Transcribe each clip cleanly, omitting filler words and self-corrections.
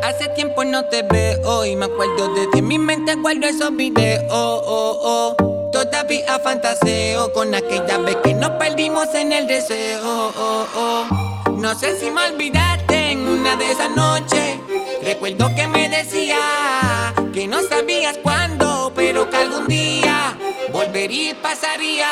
Hace tiempo no te veo y me acuerdo de ti. En mi mente guardo esos videos. Todavía fantaseo con aquella vez que nos perdimos en el deseo. No sé si me olvidaste en una de esas noches. Recuerdo que me decías que no sabías cuándo, pero que algún día volvería y pasaría.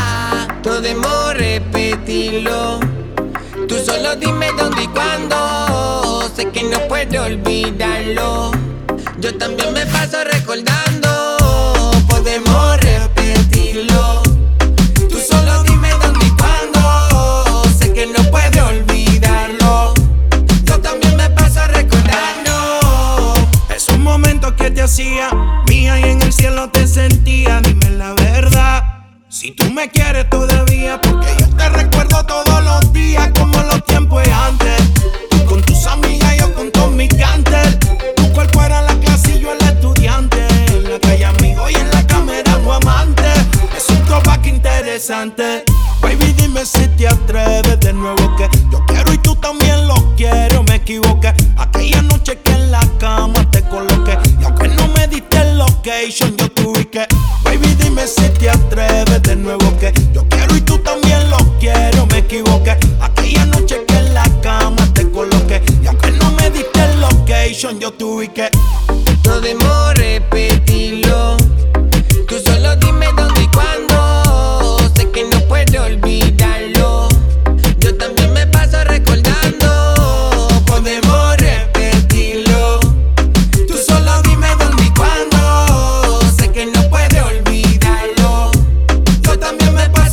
Podemos repetirlo. Tú solo dime dónde y cuándo. Sé que no puedo olvidarlo. Yo también me paso recordando. Podemos repetirlo. Tú solo dime dónde y cuándo. Sé que no puedo olvidarlo. Yo también me paso recordando. Esos momentos que te hacía mía y en el cielo te sentía. Dime la verdad, si tú me quieres todavía, porque yo te recuerdo todos los días como los tiempos de antes. Tú con tus amigas, yo con todos mis cantes. Tu cuerpo era la clase y yo el estudiante. En la calle amigo y en la cámara no amante. Es un throwback interesante. Baby, dime si te atreves de nuevo, que yo quiero y tú también lo quieres. Me equivoqué aquella noche que en la cama te coloqué, y aunque no me diste el location, yo te ubiqué. Baby, dime si te atreves de nuevo, que yo quiero y tú también lo quieres. Me equivoqué aquella noche que en la cama te coloqué, y aunque no me diste el location, yo te ubiqué. Podemos repetirlo. Tú solo dime dónde y cuándo. Sé que no puedo olvidarlo. Yo también me paso recordando. Podemos repetirlo. Tú solo dime dónde y cuándo. Sé que no puedo olvidarlo. Yo también me paso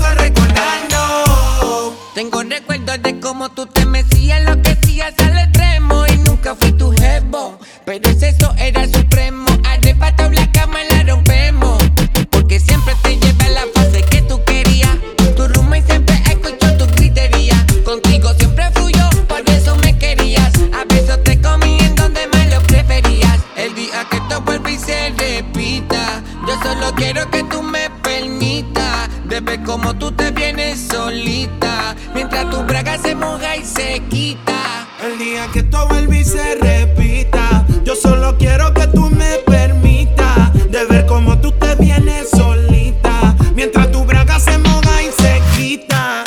recordando. Tengo recuerdos de cómo tú te mecías, lo que hacías al extremo. Y nunca fui tu jevo, pero ese eso era supremo. Arrebatado la cama la rompemos, porque siempre te llevé a la fase que tú querías. Tu roommate siempre escuchó tu gritería. Contigo siempre fluyó, por eso me querías. A veces te comí en donde más lo preferías. El día que todo vuelva y se repita, yo solo quiero que tú me permitas de ver cómo tú te vienes solita, mientras tu braga se moja y se quita. El día que todo vuelva y se repita, yo solo quiero que tú me permitas de ver cómo tú te vienes solita, mientras tu braga se moja y se quita.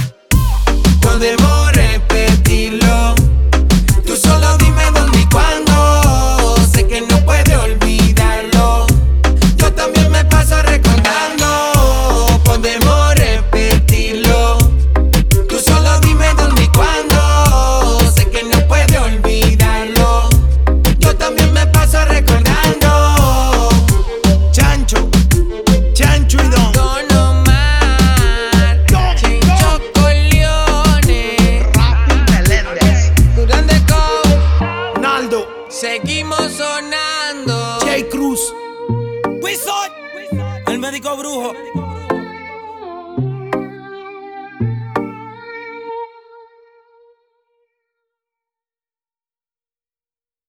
Podemos repetirlo. Tú solo dime dónde y cuándo. Sé que no puedes olvidarlo. Yo también me paso recordando. Podemos repetirlo. Tú solo dime dónde y cuándo. Sé que no puedes olvidarlo. Yo también me paso recordando. Chancho y Don. Don Omar, Chincho Corleone, Durán de Co. Naldo, Seguimos sonando. J. Cruz, Wizard, el médico brujo.